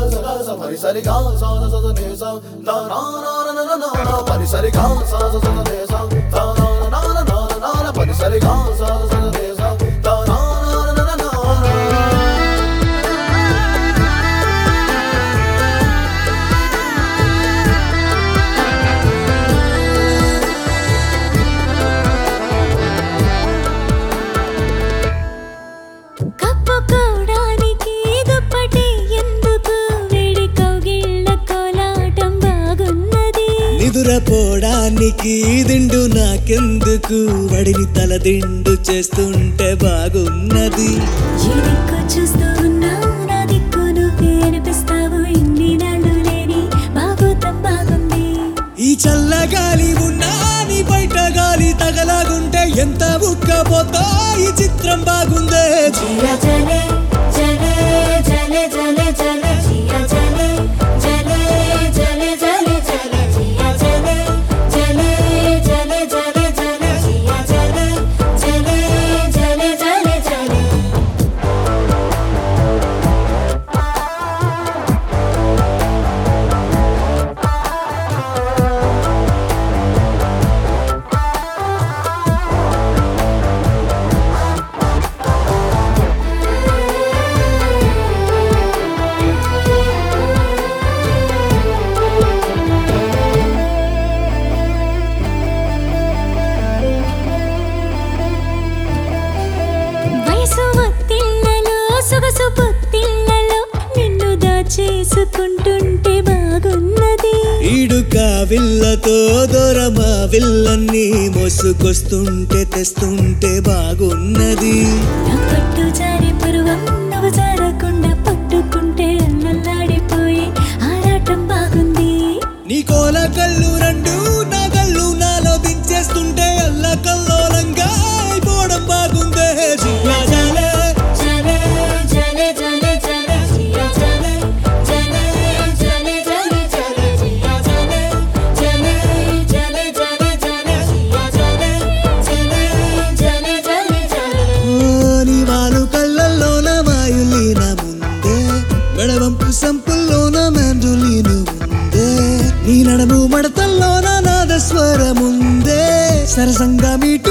నిదురపోవడానికి దిండు నాకెందుకు వడిని తల దిండు చేస్తుంటే బాగున్నది చూస్తూ ఉన్నావు నా దిక్కు నువ్వే అనిపిస్తావు ఇన్ని నాళ్ళు లేని బాగోతం బాగుంది ఈ చల్లగాలి ఉన్నా నీ బయట గాలి తగలాగుంటే ఎంత ఉక్కపోతా ఈ చిత్రం బాగుందే జియా జలే జలే జలే జలే జలే జియా జలే జలే జలే జలే జలే జియా జలే జలే జలే జలే జలే జియా జలే జలే జలే జలే జలే సొగసు పొత్తిళ్లలో నిన్ను దాచేసుకుంటుంటే బాగున్నది ఈడుక విల్లతో దూరమా విల్లన్ని మోసుకొస్తుంటే తెస్తుంటే బాగున్నది నా పట్టు జారి పరువం నువ్వు జారకుండా పట్టుకుంటే అల్లల్లాడిపోయి ఆరాటం బాగుంది నీ కోల కళ్ళు రెండు నా కళ్ళు నాలో దించేస్తుంటే అల్ల కల్లోలంగా అయిపోవడం బాగుందే జియా జలే జలే జలే జలే జియా జలే జలే జలే జలే జలే జియా జలే జలే జలే జలే జలే జియా జలే జలే జలే జలే జలే నీ వాలు కళ్ళల్లోన వాయులీన ముందే మెడవంపు సంపుల్లోన మెండులీను ఉందే నీ నడము మడతల్లోన నాదస్వరముందే సరసంగా మీట